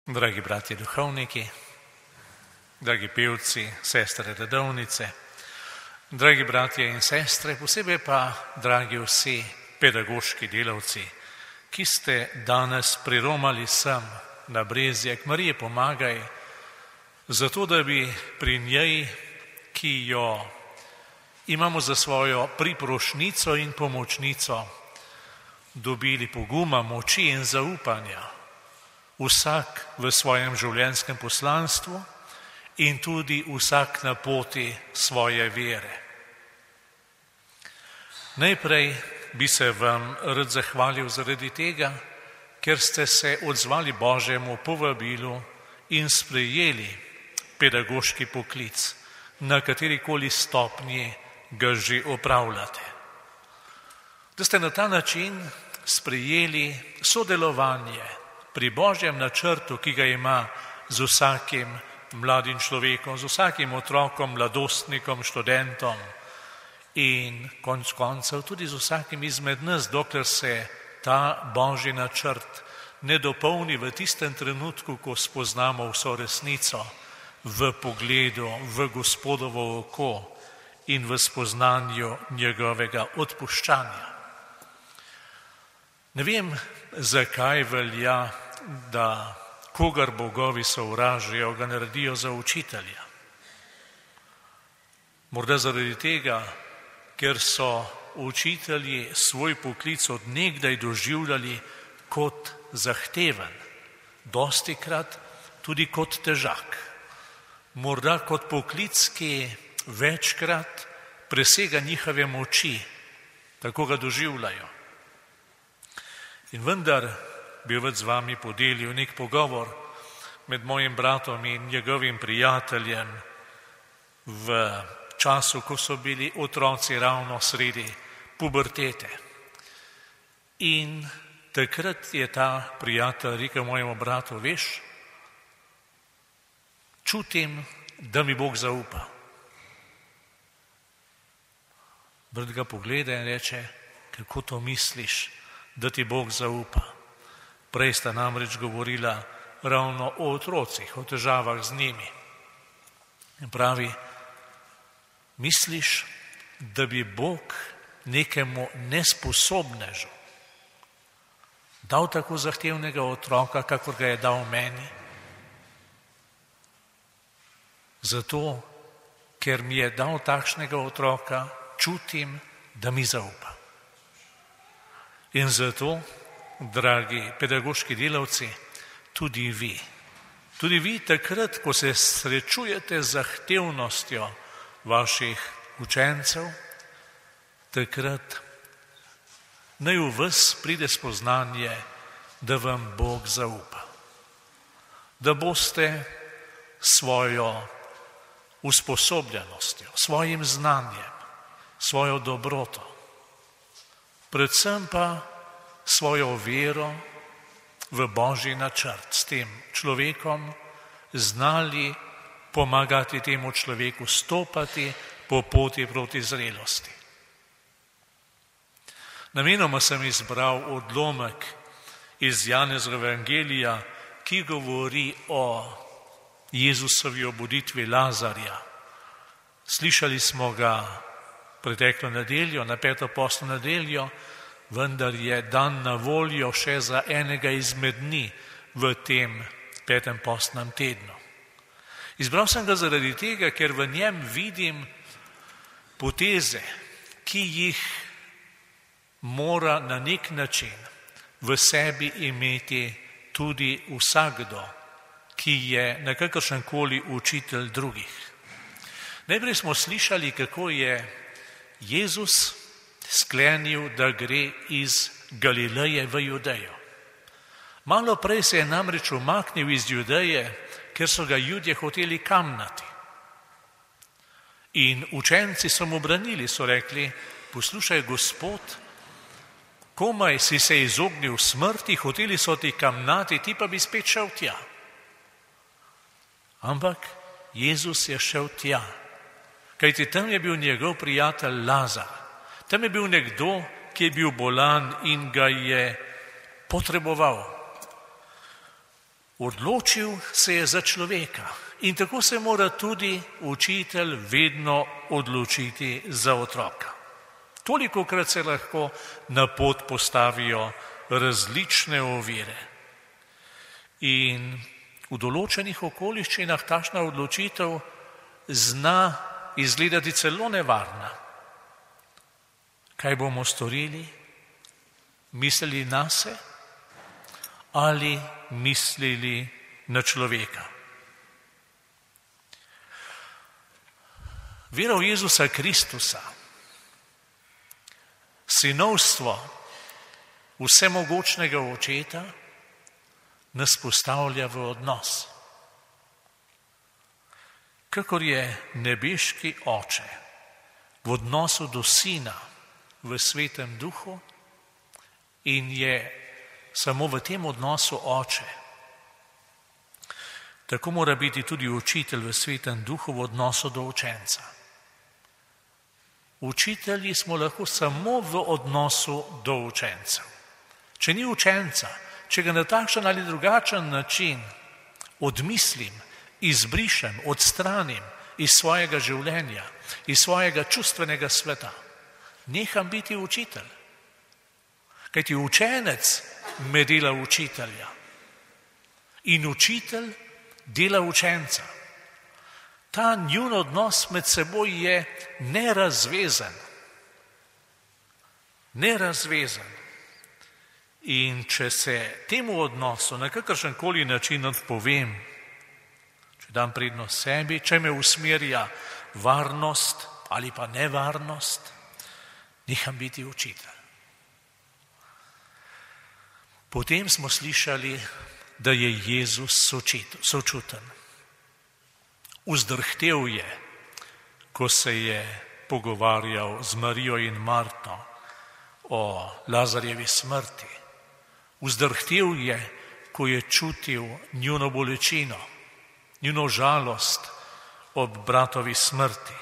Dragi bratje duhovniki, dragi pevci, sestre redovnice, dragi bratje in sestre, posebej pa dragi vsi pedagoški delavci, ki ste danes priromali sem na Brezje k Mariji Pomagaj, zato da bi pri njej, ki jo imamo za svojo priprošnico in pomočnico, dobili poguma, moči in zaupanja, vsak v svojem življenjskem poslanstvu in tudi vsak na poti svoje vere. Najprej bi se vam rad zahvalil zaradi tega, ker ste se odzvali Božjemu povabilu in sprejeli pedagoški poklic, na katerikoli stopnji ga že opravljate. Da ste na ta način sprejeli sodelovanje pri Božjem načrtu, ki ga ima z vsakim mladim človekom, z vsakim otrokom, mladostnikom, študentom in konec koncev tudi z vsakim izmed nas, dokler se ta Božji načrt ne dopolni v tistem trenutku, ko spoznamo vso resnico v pogledu v Gospodovo oko in v spoznanju njegovega odpuščanja. Ne vem, zakaj velja, da kogar bogovi sovražijo, ga naredijo za učitelja. Morda zaradi tega, ker so učitelji svoj poklic od nekdaj doživljali kot zahteven, dostikrat tudi kot težak. Morda kot poklic, ki večkrat presega njihove moči, tako ga doživljajo. In vendar bi rad z vami podelil nek pogovor med mojim bratom in njegovim prijateljem v času, ko so bili otroci ravno sredi pubertete. In takrat je ta prijatelj rekel mojemu bratu: veš, čutim, da mi Bog zaupa. Brat ga pogleda in reče: kako to misliš, da ti Bog zaupa? Prej sta namreč govorila ravno o otrocih, o težavah z njimi. In pravi: misliš, da bi Bog nekemu nesposobnežu dal tako zahtevnega otroka, kakor ga je dal meni? Zato, ker mi je dal takšnega otroka, čutim, da mi zaupa. In zato, dragi pedagoški delavci, tudi vi takrat, ko se srečujete z zahtevnostjo vaših učencev, takrat naj v vas pride spoznanje, da vam Bog zaupa. Da boste svojo usposobljenostjo, svojim znanjem, svojo dobroto, predvsem pa svojo vero v Božji načrt, s tem človekom znali pomagati temu človeku stopati po poti proti zrelosti. Namenoma sem izbral odlomek iz Janezovega evangelija, ki govori o Jezusovi obuditvi Lazarja. Slišali smo ga preteklo nedeljo, na 5. postno nedeljo, vendar je dan na voljo še za enega izmed dni v tem 5. postnem tednu. Izbral sem ga zaradi tega, ker v njem vidim poteze, ki jih mora na nek način v sebi imeti tudi vsakdo, ki je na kakršenkoli učitelj drugih. Najprej smo slišali, kako je Jezus sklenil, da gre iz Galileje v Judejo. Malo prej se je namreč umaknil iz Judeje, ker so ga Judje hoteli kamnati. In učenci so mu branili, so rekli: poslušaj, Gospod, komaj si se izognil smrti, hoteli so ti kamnati, ti pa bi spet šel tja. Ampak Jezus je šel tja, kajti tam je bil njegov prijatelj Lazar. Tam je bil nekdo, ki je bil bolan in ga je potreboval. Odločil se je za človeka in tako se mora tudi učitelj vedno odločiti za otroka. Tolikokrat se lahko na pot postavijo različne ovire. In v določenih okoliščinah takšna odločitev zna izgledati celo nevarna. Kaj bomo storili? Mislili nase ali mislili na človeka? Vera v Jezusa Kristusa, sinovstvo vsemogočnega očeta nas postavlja v odnos. Kakor je nebeški oče v odnosu do sina v svetem duhu in je samo v tem odnosu oče, tako mora biti tudi učitelj v svetem duhu v odnosu do učenca. Učitelji smo lahko samo v odnosu do učencev. Če ni učenca, če ga na takšen ali drugačen način odmislim, izbrišem, odstranim iz svojega življenja, iz svojega čustvenega sveta, neham biti učitelj. Kajti učenec me dela učitelja in učitelj dela učenca. Ta njun odnos med seboj je nerazvezen. Nerazvezen. In če se temu odnosu na kakršenkoli način odpovem, če dam prednost sebi, če me usmerja varnost ali pa nevarnost, neham biti učitelj. Potem smo slišali, da je Jezus sočuten. Vzdrhtel je, ko se je pogovarjal z Marijo in Marto o Lazarjevi smrti. Vzdrhtel je, ko je čutil njuno bolečino, njuno žalost ob bratovi smrti.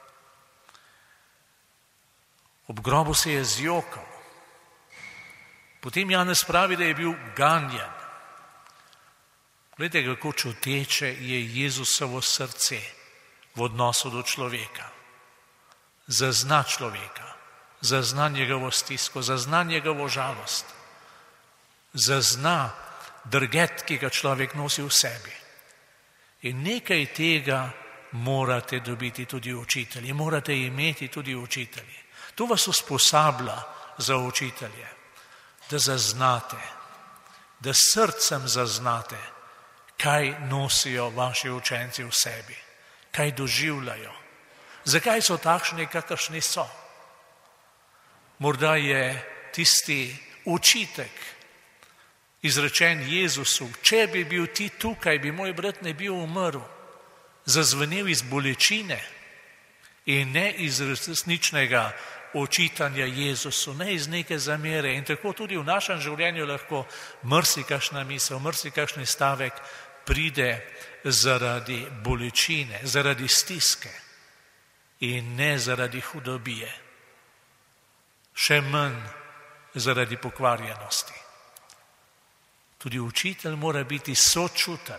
Ob grobu se je zjokal. Potem Janez pravi, da je bil ganjen. Glejte, kako čuteče je Jezusovo srce v odnosu do človeka. Zazna človeka, zazna njegovo stisko, zazna njegovo žalost. Zazna drget, ki ga človek nosi v sebi. In nekaj tega morate dobiti tudi učitelji, morate imeti tudi učitelji. To vas usposablja za učitelje, da zaznate, da srcem zaznate, kaj nosijo vaši učenci v sebi, kaj doživljajo, zakaj so takšni, kakršni so. Morda je tisti očitek izrečen Jezusu, če bi bil ti tukaj, bi moj brat ne bil umrl, zazvenel iz bolečine in ne iz resničnega očitanja Jezusu, ne iz neke zamere. In tako tudi v našem življenju lahko marsikakšna misel, marsikakšni stavek pride zaradi bolečine, zaradi stiske in ne zaradi hudobije. Še manj zaradi pokvarjenosti. Tudi učitelj mora biti sočuten.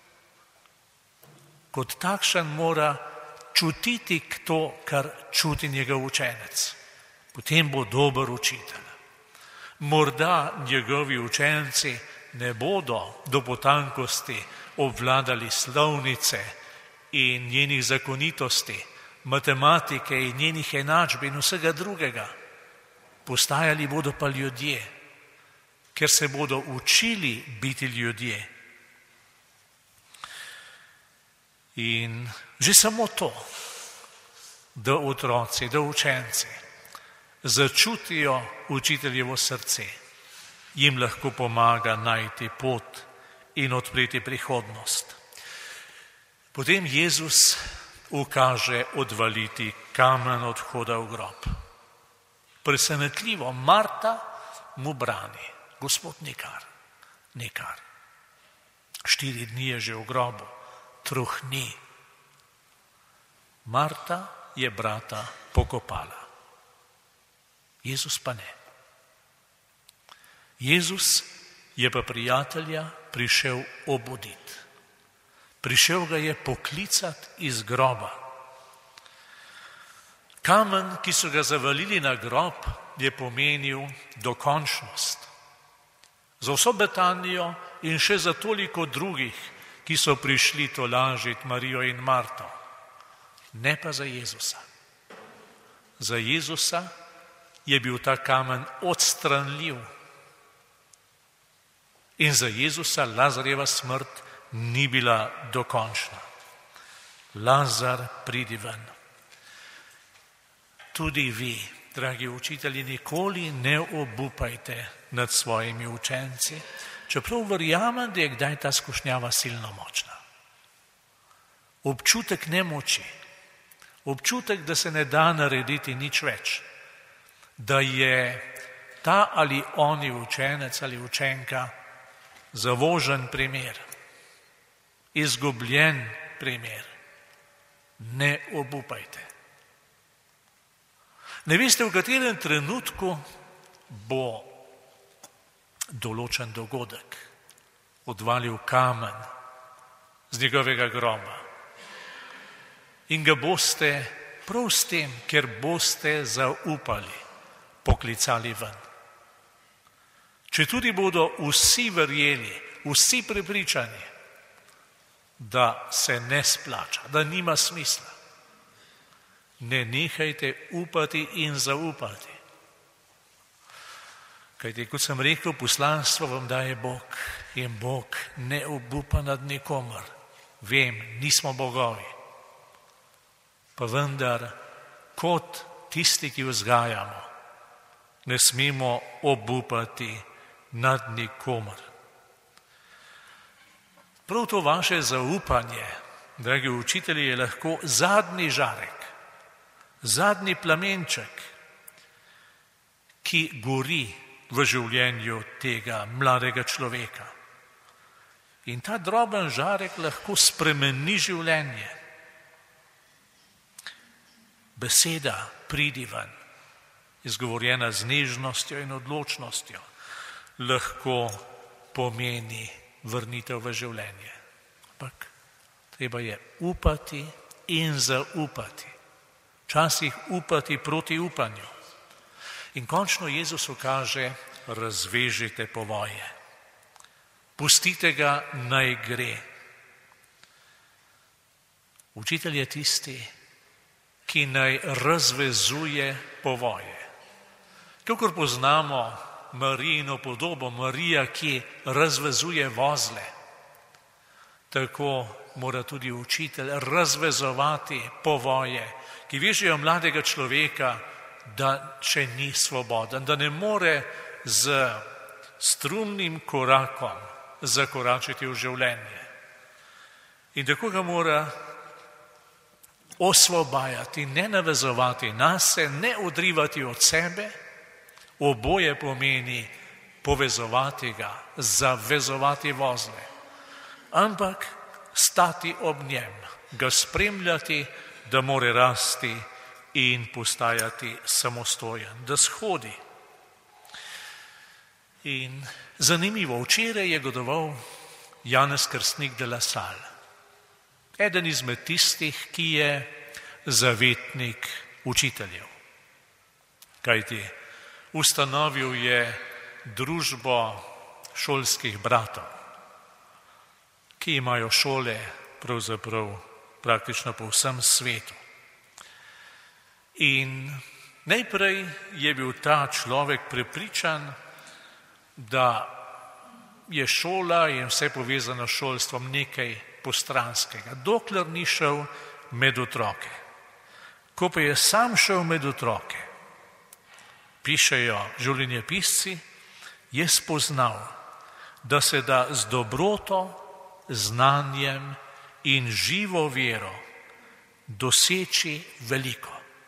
Kot takšen mora čutiti to, kar čuti njegov učenec. Potem bo dober učitelj. Morda njegovi učenci ne bodo do potankosti obvladali slovnice in njenih zakonitosti, matematike in njenih enačb in vsega drugega. Postajali bodo pa ljudje, ker se bodo učili biti ljudje. In že samo to, da otroci, da učenci začutijo učiteljevo srce, jim lahko pomaga najti pot in odpreti prihodnost. Potem Jezus ukaže odvaliti kamen od vhoda v grob. Presenetljivo, Marta mu brani. Gospod, nikar. 4 dni je že v grobu, trohni. Marta je brata pokopala. Jezus pa ne. Jezus je pa prijatelja prišel obuditi. Prišel ga je poklicati iz groba. Kamen, ki so ga zavalili na grob, je pomenil dokončnost. Za vso Betanijo in še za toliko drugih, ki so prišli tolažiti Marijo in Marto. Ne pa za Jezusa. Za Jezusa je bil ta kamen odstranljiv. In za Jezusa Lazarjeva smrt ni bila dokončna. Lazar, pridi ven. Tudi vi, dragi učitelji, nikoli ne obupajte nad svojimi učenci, čeprav verjamem, da je kdaj ta skušnjava silno močna. Občutek nemoči, občutek, da se ne da narediti nič več, da je ta ali oni učenec ali učenka zavožen primer, izgubljen primer. Ne obupajte. Ne veste, v katerem trenutku bo določen dogodek odvalil kamen z njegovega groba. In ga boste prav s tem, ker boste zaupali, poklicali ven. Če tudi bodo vsi verjeli, vsi prepričani, da se ne splača, da nima smisla, ne nehajte upati in zaupati. Kajti, kot sem rekel, poslanstvo vam daje Bog in Bog ne obupa nad nikomer. Vem, nismo bogovi. Pa vendar, kot tisti, ki vzgajamo, ne smemo obupati nad nikomer. Prav to vaše zaupanje, dragi učitelji, je lahko zadnji žarek, zadnji plamenček, ki gori v življenju tega mladega človeka. In ta droben žarek lahko spremeni življenje. Beseda pridi ven, izgovorjena z nežnostjo in odločnostjo, lahko pomeni vrnitev v življenje. Ampak treba je upati in zaupati. Včasih upati proti upanju. In končno Jezus kaže, razvežite povoje. Pustite ga, naj gre. Učitelj je tisti, ki naj razvezuje povoje. Kakor poznamo Marijino podobo, Marija, ki razvezuje vozle, tako mora tudi učitelj razvezovati povoje, ki vežejo mladega človeka, da še ni svoboden, da ne more z strumnim korakom zakoračiti v življenje. In tako ga mora osvobajati, ne navezovati nase, ne odrivati od sebe. Oboje pomeni povezovati ga, zavezovati vozle, ampak stati ob njem, ga spremljati, da more rasti in postajati samostojen, da shodi. In zanimivo, včeraj je godoval Janez Krstnik de la Salle, eden izmed tistih, ki je zavetnik učiteljev. Kajti ustanovil je družbo šolskih bratov, ki imajo šole pravzaprav praktično po vsem svetu. In najprej je bil ta človek prepričan, da je šola in vse povezano s šolstvom nekaj postranskega, dokler ni šel med otroke. Ko pa je sam šel med otroke, pišejo življenjepisci, je spoznal, da se da z dobroto, znanjem in živo vero doseči veliko.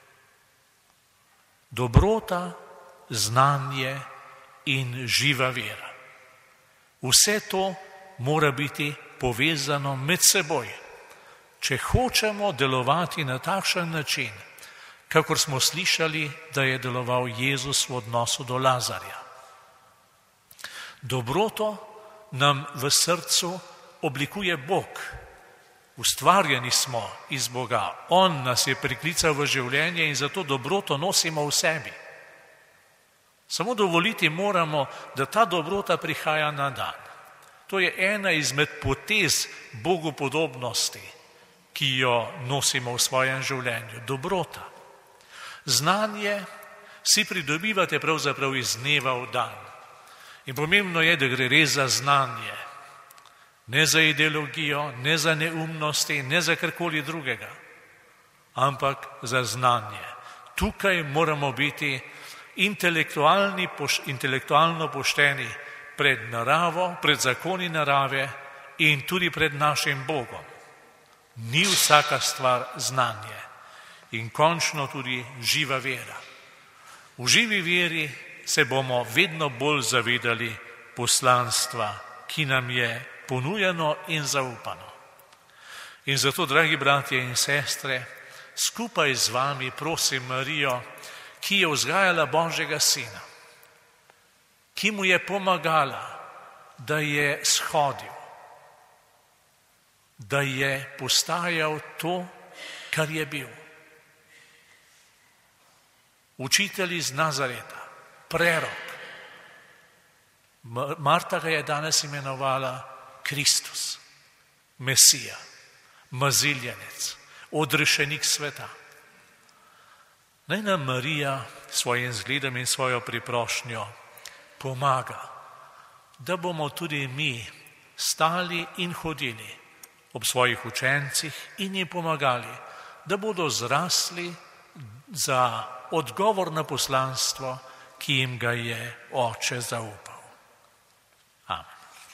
Dobrota, znanje in živa vera. Vse to mora biti povezano med seboj, če hočemo delovati na takšen način, kakor smo slišali, da je deloval Jezus v odnosu do Lazarja. Dobroto nam v srcu oblikuje Bog. Ustvarjeni smo iz Boga. On nas je priklical v življenje in zato dobroto nosimo v sebi. Samo dovoliti moramo, da ta dobrota prihaja na dan. To je ena izmed potez bogopodobnosti, ki jo nosimo v svojem življenju. Dobrota. Znanje si pridobivate pravzaprav iz dneva v dan. In pomembno je, da gre res za znanje. Ne za ideologijo, ne za neumnosti, ne za karkoli drugega, ampak za znanje. Tukaj moramo biti intelektualno pošteni pred naravo, pred zakoni narave in tudi pred našim Bogom. Ni vsaka stvar znanje in končno tudi živa vera. V živi veri se bomo vedno bolj zavedali poslanstva, ki nam je ponujeno in zaupano. In zato, dragi bratje in sestre, skupaj z vami prosim Marijo, ki je vzgajala Božjega Sina, ki mu je pomagala, da je shodil, da je postajal to, kar je bil. Učitelj iz Nazareta, prerok. Marta ga je danes imenovala Kristus, Mesija, maziljenec, odrešenik sveta. Naj nam Marija svojim zgledom in svojo priprošnjo pomaga, da bomo tudi mi stali in hodili ob svojih učencih in jim pomagali, da bodo zrasli za odgovor na poslanstvo, ki jim ga je Oče zaupal.